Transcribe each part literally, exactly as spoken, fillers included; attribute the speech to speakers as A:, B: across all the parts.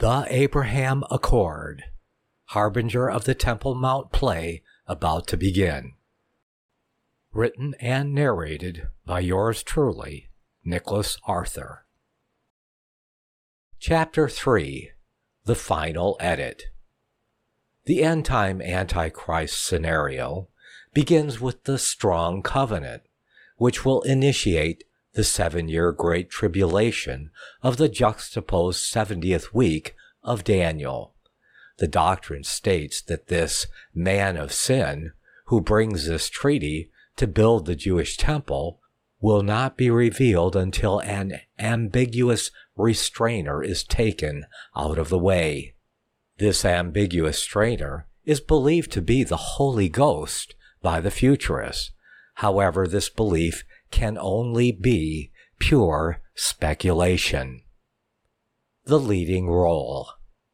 A: The Abraham Accord, harbinger of the Temple Mount play about to begin. Written and narrated by yours truly, Nicholas Arthur. Chapter three. The Final Edit. The end-time Antichrist scenario begins with the Strong Covenant, which will initiate the seven-year Great Tribulation of the juxtaposed seventieth week of Daniel. The doctrine states that this man of sin, who brings this treaty to build the Jewish temple, will not be revealed until an ambiguous restrainer is taken out of the way. This ambiguous restrainer is believed to be the Holy Ghost by the futurists. However, this belief can only be pure speculation. The leading role.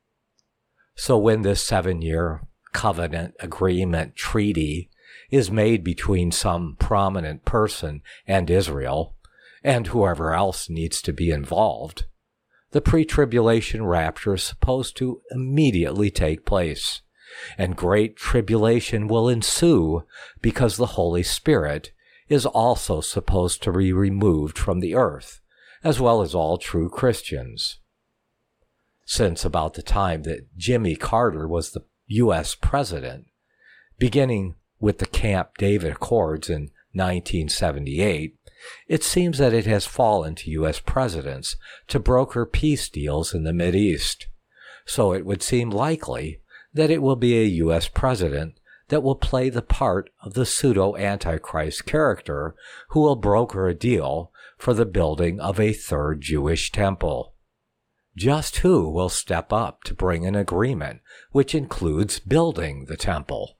A: So when this seven-year covenant agreement treaty is made between some prominent person and Israel, and whoever else needs to be involved, the pre-tribulation rapture is supposed to immediately take place, and great tribulation will ensue because the Holy Spirit is also supposed to be removed from the earth, as well as all true Christians. Since about the time that Jimmy Carter was the U S president, beginning with the Camp David Accords in nineteen seventy-eight, it seems that it has fallen to U S presidents to broker peace deals in the Mideast. So it would seem likely that it will be a U S president that will play the part of the pseudo-Antichrist character who will broker a deal for the building of a third Jewish temple. Just who will step up to bring an agreement which includes building the temple?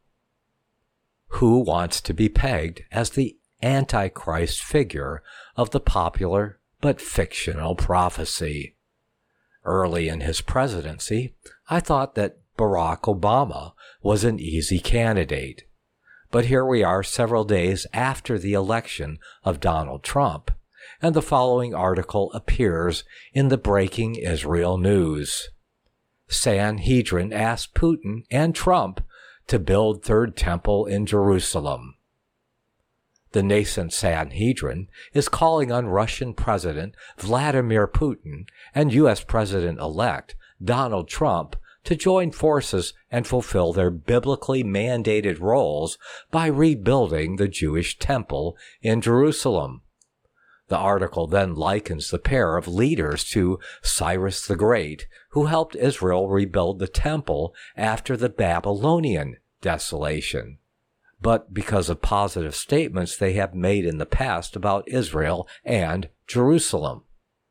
A: Who wants to be pegged as the Antichrist figure of the popular but fictional prophecy? Early in his presidency, I thought that Barack Obama was an easy candidate. But here we are several days after the election of Donald Trump, and the following article appears in the Breaking Israel News. Sanhedrin asked Putin and Trump to build third temple in Jerusalem. The nascent Sanhedrin is calling on Russian President Vladimir Putin and U S President-elect Donald Trump to join forces and fulfill their biblically mandated roles by rebuilding the Jewish temple in Jerusalem. The article then likens the pair of leaders to Cyrus the Great, who helped Israel rebuild the temple after the Babylonian desolation, but because of positive statements they have made in the past about Israel and Jerusalem.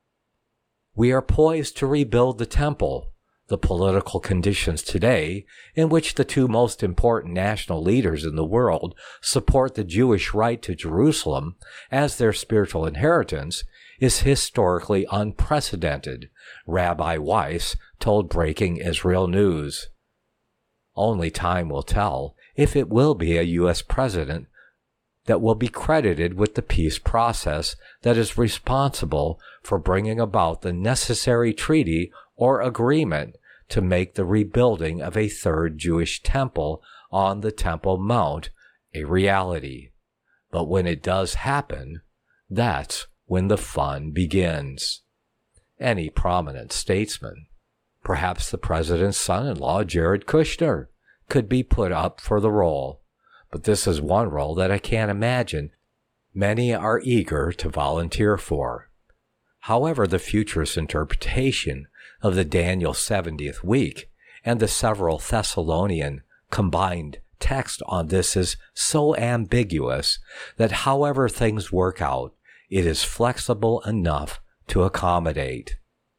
A: We are poised to rebuild the temple. The political conditions today, in which the two most important national leaders in the world support the Jewish right to Jerusalem as their spiritual inheritance, is historically unprecedented, Rabbi Weiss told Breaking Israel News. Only time will tell if it will be a U S president that will be credited with the peace process that is responsible for bringing about the necessary treaty or agreement to make the rebuilding of a third Jewish temple on the Temple Mount a reality. But when it does happen, that's when the fun begins. Any prominent statesman, perhaps the president's son-in-law Jared Kushner, could be put up for the role. But this is one role that I can't imagine many are eager to volunteer for. However, the futurist interpretation of the Daniel seventieth week and the several Thessalonian combined text on this is so ambiguous that however things work out, it is flexible enough to accommodate.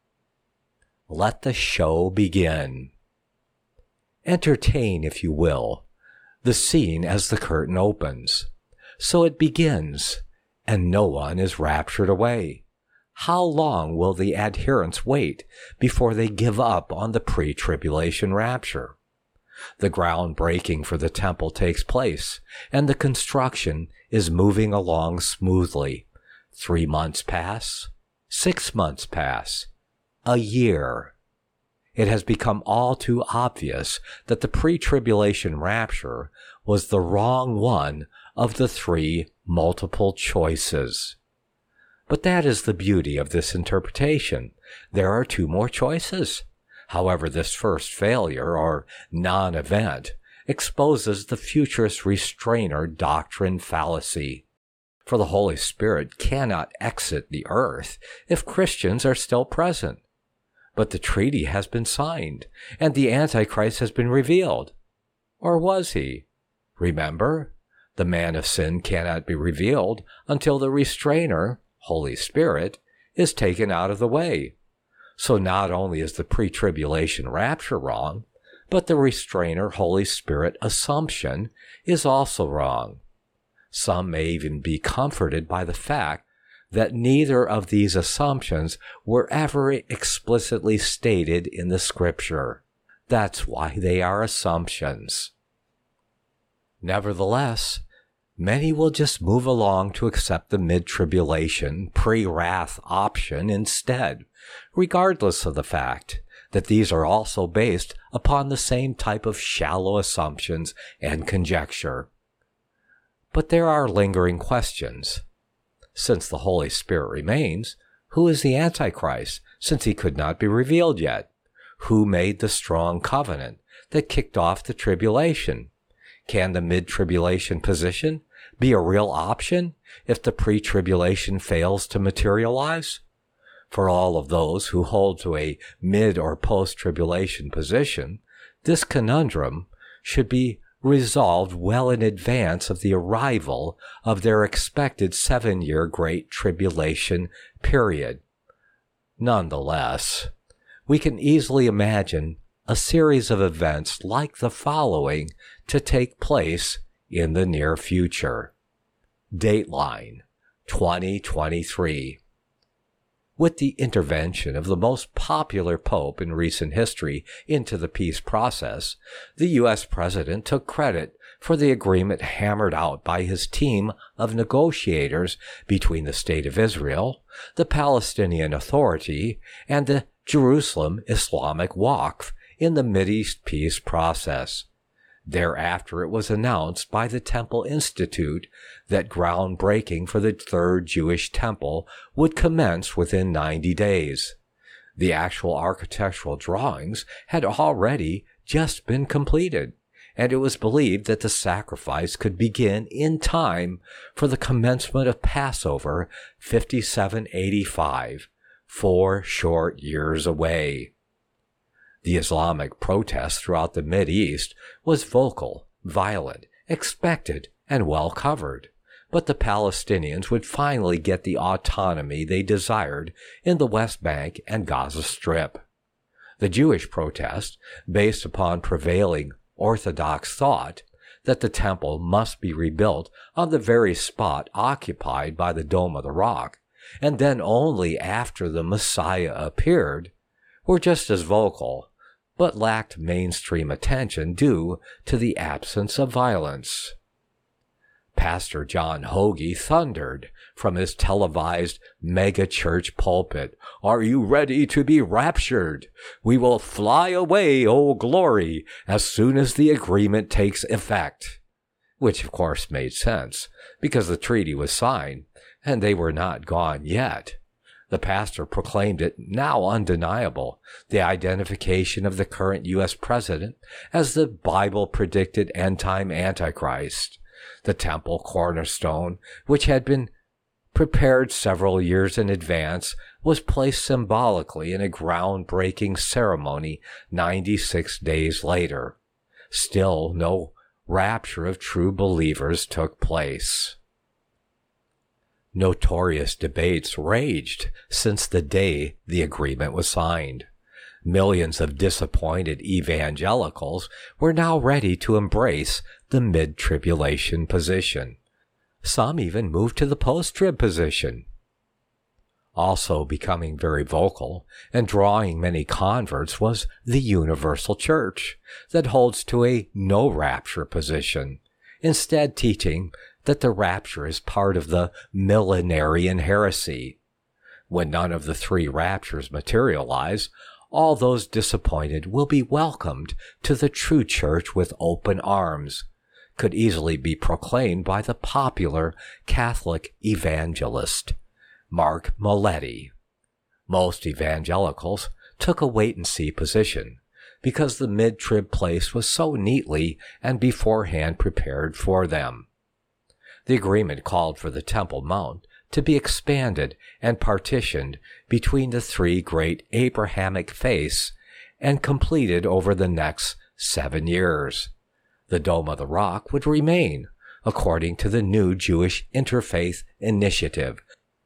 A: Let the show begin. Entertain, if you will, the scene as the curtain opens. So it begins, and no one is raptured away. How long will the adherents wait before they give up on the pre-tribulation rapture? The groundbreaking for the temple takes place, and the construction is moving along smoothly. Three months pass, six months pass, a year. it has become all too obvious that the pre-tribulation rapture was the wrong one of the three multiple choices. But that is the beauty of this interpretation. There are two more choices. However, this first failure, or non-event, exposes the futurist restrainer doctrine fallacy. For the Holy Spirit cannot exit the earth if Christians are still present. But the treaty has been signed, and the Antichrist has been revealed. Or was he? Remember, the man of sin cannot be revealed until the restrainer, Holy Spirit, is taken out of the way. So not only is the pre-tribulation rapture wrong, but the restrainer, Holy Spirit assumption is also wrong. Some may even be comforted by the fact that neither of these assumptions were ever explicitly stated in the Scripture. That's why they are assumptions. Nevertheless, many will just move along to accept the mid-tribulation, pre-wrath option instead, regardless of the fact that these are also based upon the same type of shallow assumptions and conjecture. But there are lingering questions. Since the Holy Spirit remains, who is the Antichrist, since he could not be revealed yet? Who made the strong covenant that kicked off the tribulation? Can the mid-tribulation position be a real option if the pre-tribulation fails to materialize? For all of those who hold to a mid- or post-tribulation position, this conundrum should be resolved well in advance of the arrival of their expected seven-year Great Tribulation period. Nonetheless, we can easily imagine a series of events like the following to take place in the near future. Dateline, twenty twenty-three. With the intervention of the most popular pope in recent history into the peace process, the U S president took credit for the agreement hammered out by his team of negotiators between the State of Israel, the Palestinian Authority, and the Jerusalem Islamic Waqf in the Mideast peace process. Thereafter, it was announced by the Temple Institute that groundbreaking for the Third Jewish Temple would commence within ninety days. The actual architectural drawings had already just been completed, and it was believed that the sacrifice could begin in time for the commencement of Passover fifty-seven eighty-five, four short years away. The Islamic protest throughout the Mideast was vocal, violent, expected, and well covered, but the Palestinians would finally get the autonomy they desired in the West Bank and Gaza Strip. The Jewish protest, based upon prevailing Orthodox thought that the temple must be rebuilt on the very spot occupied by the Dome of the Rock, and then only after the Messiah appeared, were just as vocal, but lacked mainstream attention due to the absence of violence. Pastor John Hoagie thundered from his televised mega-church pulpit, "Are you ready to be raptured? We will fly away, O glory, as soon as the agreement takes effect." Which, of course, made sense, because the treaty was signed, and they were not gone yet. The pastor proclaimed it now undeniable, the identification of the current U S president as the Bible-predicted end-time Antichrist. The temple cornerstone, which had been prepared several years in advance, was placed symbolically in a groundbreaking ceremony ninety-six days later. Still, no rapture of true believers took place. Notorious debates raged since the day the agreement was signed. Millions of disappointed evangelicals were now ready to embrace the mid-tribulation position. Some even moved to the post-trib position. Also becoming very vocal and drawing many converts was the Universal Church, that holds to a no-rapture position, instead teaching that the rapture is part of the millenarian heresy. When none of the three raptures materialize, all those disappointed will be welcomed to the true church with open arms, could easily be proclaimed by the popular Catholic evangelist, Mark Moletti. Most evangelicals took a wait-and-see position, because the mid-trib place was so neatly and beforehand prepared for them. The agreement called for the Temple Mount to be expanded and partitioned between the three great Abrahamic faiths and completed over the next seven years. The Dome of the Rock would remain, according to the new Jewish Interfaith Initiative.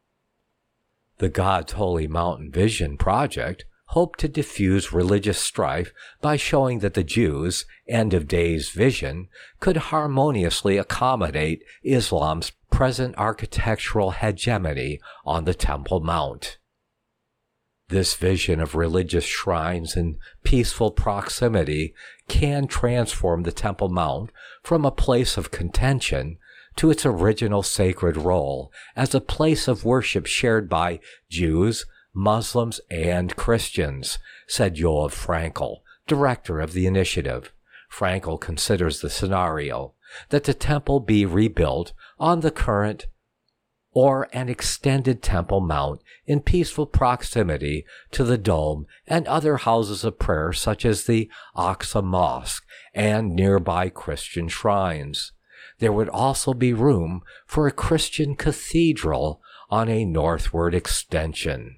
A: The God's Holy Mountain Vision Project hoped to diffuse religious strife by showing that the Jews' end-of-days vision could harmoniously accommodate Islam's present architectural hegemony on the Temple Mount. This vision of religious shrines in peaceful proximity can transform the Temple Mount from a place of contention to its original sacred role as a place of worship shared by Jews, Muslims, and Christians, said Yoav Frankel, director of the initiative. Frankel considers the scenario that the temple be rebuilt on the current or an extended Temple Mount in peaceful proximity to the Dome and other houses of prayer such as the Aqsa Mosque and nearby Christian shrines. There would also be room for a Christian cathedral on a northward extension.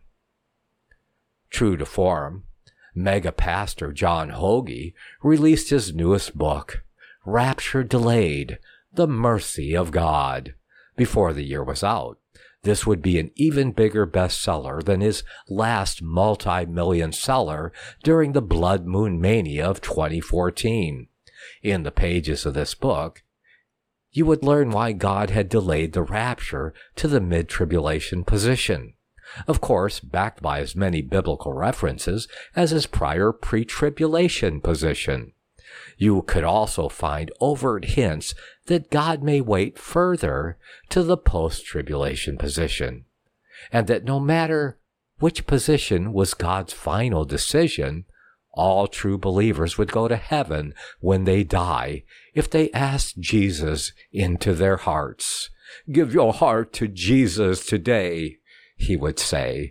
A: True to form, mega pastor John Hagee released his newest book, Rapture Delayed, The Mercy of God, before the year was out. This would be an even bigger bestseller than his last multi-million seller during the Blood Moon Mania of twenty fourteen. In the pages of this book, you would learn why God had delayed the rapture to the mid-tribulation position. Of course, backed by as many biblical references as his prior pre-tribulation position. You could also find overt hints that God may wait further to the post-tribulation position, and that no matter which position was God's final decision, all true believers would go to heaven when they die if they asked Jesus into their hearts. Give your heart to Jesus today, he would say.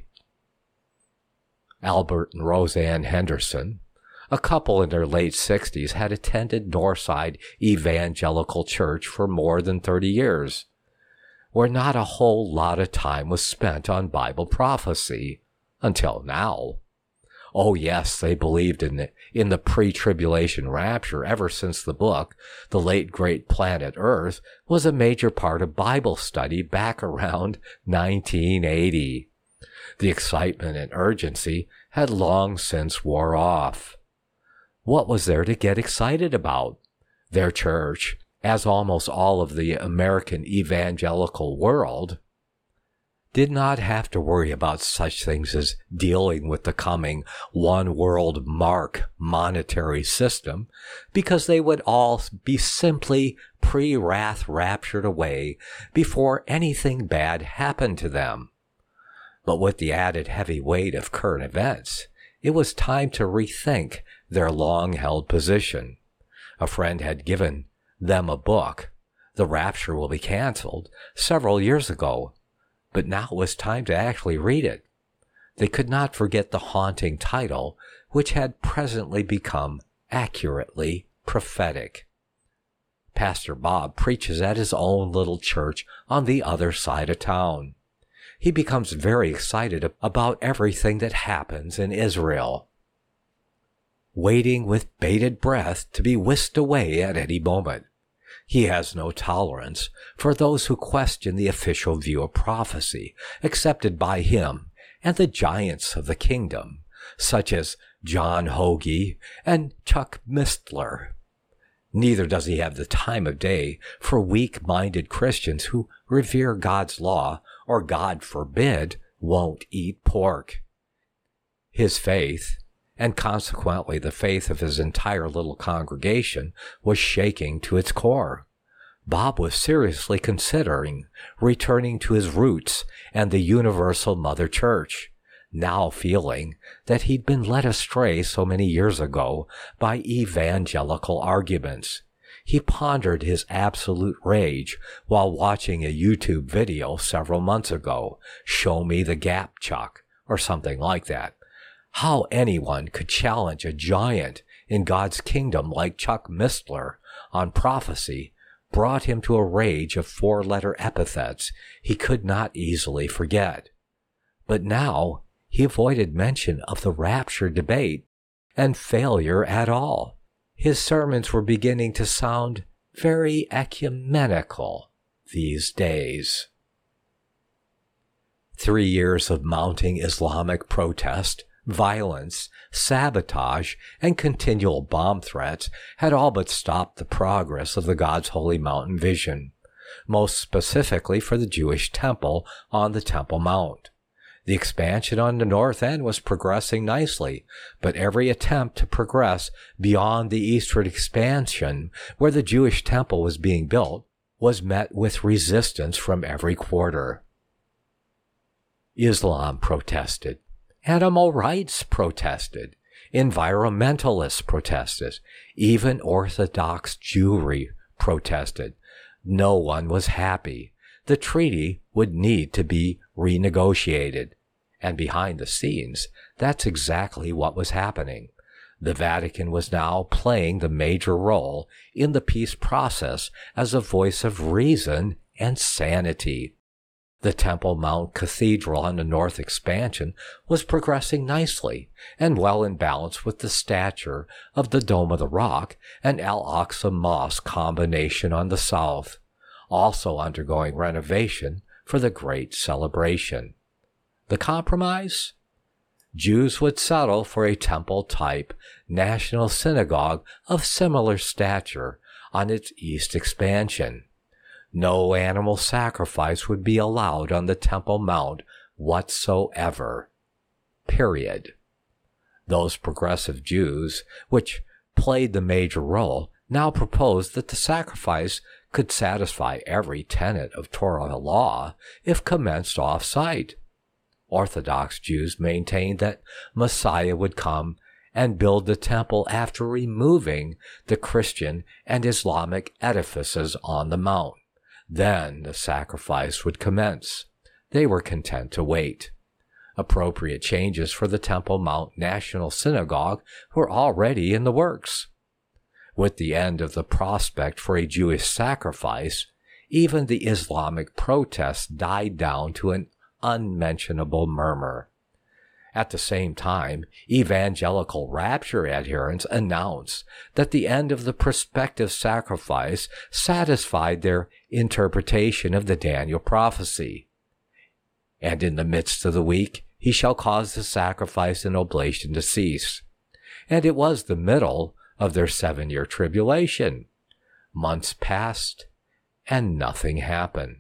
A: Albert and Roseanne Henderson, a couple in their late sixties, had attended Northside Evangelical Church for more than thirty years, where not a whole lot of time was spent on Bible prophecy, until now. Oh yes, they believed in the, in the pre-tribulation rapture ever since the book, The Late Great Planet Earth, was a major part of Bible study back around nineteen eighty. The excitement and urgency had long since wore off. What was there to get excited about? Their church, as almost all of the American evangelical world, did not have to worry about such things as dealing with the coming one-world mark monetary system, because they would all be simply pre-wrath raptured away before anything bad happened to them. But with the added heavy weight of current events, it was time to rethink their long-held position. A friend had given them a book, The Rapture Will Be Canceled, several years ago, but now it was time to actually read it. They could not forget the haunting title, which had presently become accurately prophetic. Pastor Bob preaches at his own little church on the other side of town. He becomes very excited about everything that happens in Israel, waiting with bated breath to be whisked away at any moment. He has no tolerance for those who question the official view of prophecy accepted by him and the giants of the kingdom, such as John Hagee and Chuck Mistler. Neither does he have the time of day for weak-minded Christians who revere God's law or, God forbid, won't eat pork. His faith, and consequently the faith of his entire little congregation, was shaking to its core. Bob was seriously considering returning to his roots and the Universal Mother Church, now feeling that he'd been led astray so many years ago by evangelical arguments. He pondered his absolute rage while watching a YouTube video several months ago, Show Me the Gap, Chuck, or something like that. How anyone could challenge a giant in God's kingdom like Chuck Missler on prophecy brought him to a rage of four-letter epithets he could not easily forget. But now he avoided mention of the rapture debate and failure at all. His sermons were beginning to sound very ecumenical these days. Three years of mounting Islamic protest, violence, sabotage, and continual bomb threats had all but stopped the progress of the God's Holy Mountain vision, most specifically for the Jewish temple on the Temple Mount. The expansion on the north end was progressing nicely, but every attempt to progress beyond the eastward expansion, where the Jewish temple was being built, was met with resistance from every quarter. Islam protested. Animal rights protested. Environmentalists protested. Even Orthodox Jewry protested. No one was happy. The treaty would need to be renegotiated. And behind the scenes, that's exactly what was happening. The Vatican was now playing the major role in the peace process as a voice of reason and sanity. The Temple Mount Cathedral on the north expansion was progressing nicely and well in balance with the stature of the Dome of the Rock and Al-Aqsa Mosque combination on the south, also undergoing renovation for the great celebration. The compromise? Jews would settle for a temple-type national synagogue of similar stature on its east expansion. No animal sacrifice would be allowed on the Temple Mount whatsoever. Period. Those progressive Jews, which played the major role, now proposed that the sacrifice could satisfy every tenet of Torah law if commenced off-site. Orthodox Jews maintained that Messiah would come and build the temple after removing the Christian and Islamic edifices on the mount. Then the sacrifice would commence. They were content to wait. Appropriate changes for the Temple Mount National Synagogue were already in the works. With the end of the prospect for a Jewish sacrifice, even the Islamic protests died down to an unmentionable murmur. At the same time, evangelical rapture adherents announced that the end of the prospective sacrifice satisfied their interpretation of the Daniel prophecy. And in the midst of the week, he shall cause the sacrifice and oblation to cease. And it was the middle of their seven-year tribulation. Months passed, and nothing happened.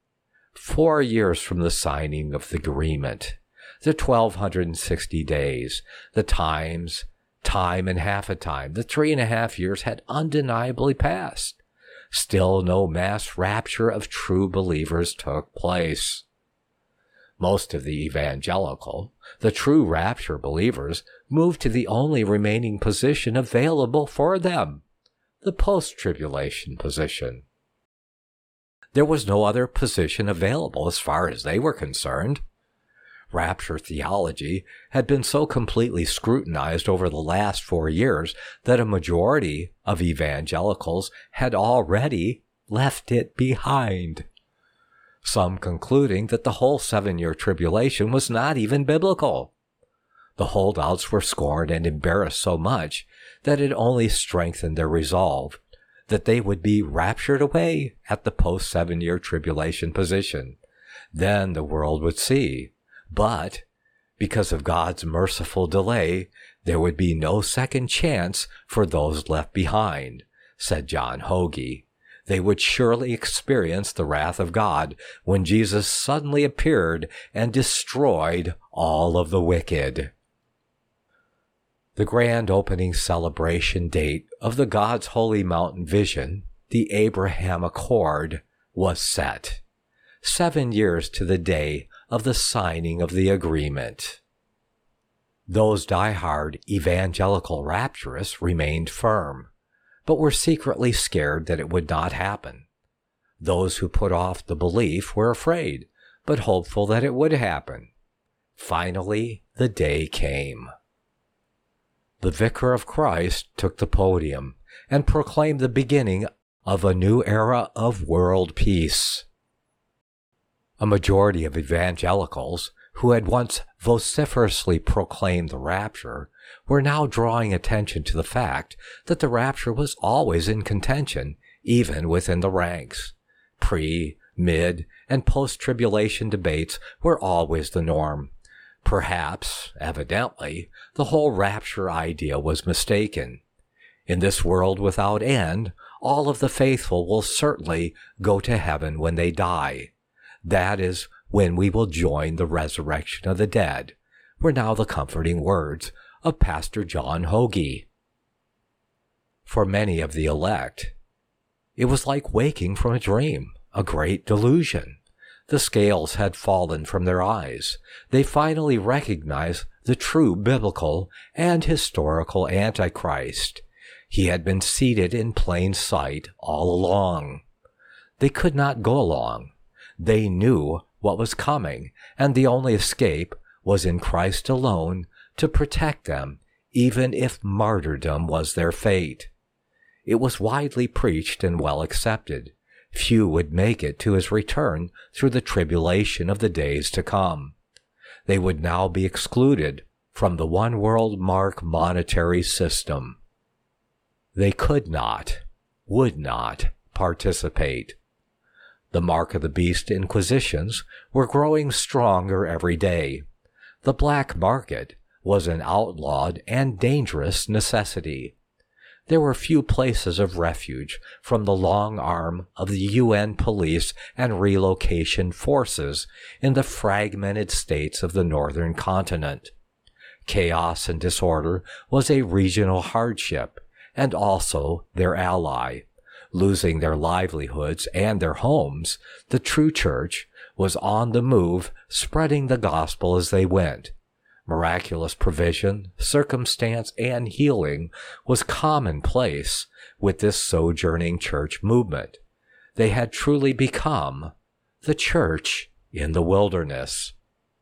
A: Four years from the signing of the agreement, the twelve sixty days, the times, time and half a time, the three and a half years had undeniably passed. Still no mass rapture of true believers took place. Most of the evangelical, the true rapture believers, moved to the only remaining position available for them, the post-tribulation position. There was no other position available as far as they were concerned. Rapture theology had been so completely scrutinized over the last four years that a majority of evangelicals had already left it behind. Some concluding that the whole seven-year tribulation was not even biblical. The holdouts were scorned and embarrassed so much that it only strengthened their resolve that they would be raptured away at the post-seven-year tribulation position. Then the world would see. But, because of God's merciful delay, there would be no second chance for those left behind, said John Hogie. They would surely experience the wrath of God when Jesus suddenly appeared and destroyed all of the wicked. The grand opening celebration date of the God's Holy Mountain Vision, the Abraham Accord, was set. Seven years to the day of the signing of the agreement. Those die-hard evangelical rapturists remained firm, but were secretly scared that it would not happen. Those who put off the belief were afraid, but hopeful that it would happen. Finally, the day came. The Vicar of Christ took the podium and proclaimed the beginning of a new era of world peace. A majority of evangelicals who had once vociferously proclaimed the rapture were now drawing attention to the fact that the rapture was always in contention, even within the ranks. Pre, mid, and post-tribulation debates were always the norm. Perhaps, evidently, the whole rapture idea was mistaken. In this world without end, all of the faithful will certainly go to heaven when they die. That is when we will join the resurrection of the dead, were now the comforting words of Pastor John Hoagie. For many of the elect, it was like waking from a dream, a great delusion. The scales had fallen from their eyes. They finally recognized the true biblical and historical Antichrist. He had been seated in plain sight all along. They could not go along. They knew what was coming, and the only escape was in Christ alone to protect them, even if martyrdom was their fate. It was widely preached and well accepted. Few would make it to his return through the tribulation of the days to come. They would now be excluded from the one world mark monetary system. They could not, would not participate. The mark of the beast inquisitions were growing stronger every day. The black market was an outlawed and dangerous necessity. There were few places of refuge from the long arm of the U N police and relocation forces in the fragmented states of the northern continent. Chaos and disorder was a regional hardship, and also their ally. Losing their livelihoods and their homes, the true church was on the move, spreading the gospel as they went. Miraculous provision, circumstance, and healing was commonplace with this sojourning church movement. They had truly become the church in the wilderness.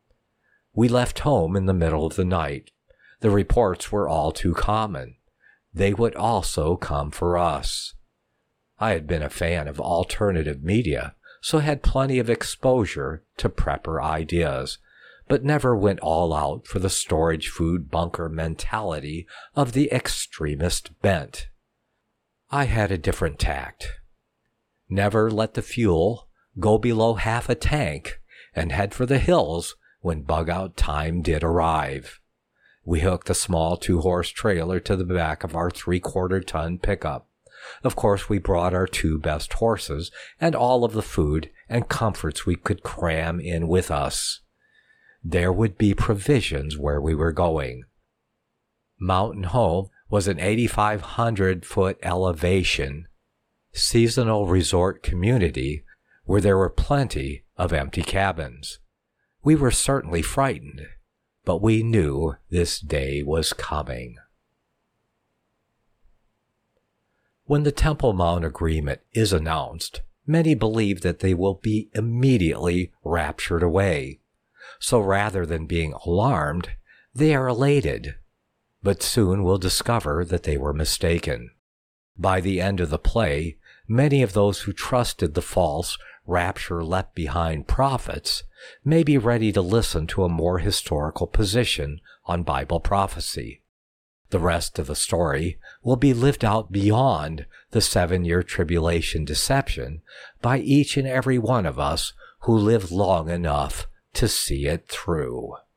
A: We left home in the middle of the night. The reports were all too common. They would also come for us. I had been a fan of alternative media, so had plenty of exposure to prepper ideas, but never went all out for the storage food bunker mentality of the extremist bent. I had a different tact. Never let the fuel go below half a tank and head for the hills when bug-out time did arrive. We hooked a small two-horse trailer to the back of our three-quarter ton pickup. Of course, we brought our two best horses and all of the food and comforts we could cram in with us. There would be provisions where we were going. Mountain Home was an eighty-five hundred foot elevation, seasonal resort community where there were plenty of empty cabins. We were certainly frightened, but we knew this day was coming. When the Temple Mount Agreement is announced, many believe that they will be immediately raptured away. So rather than being alarmed, they are elated, but soon will discover that they were mistaken. By the end of the play, many of those who trusted the false rapture left behind prophets may be ready to listen to a more historical position on Bible prophecy. The rest of the story will be lived out beyond the seven-year tribulation deception by each and every one of us who live long enough to see it through.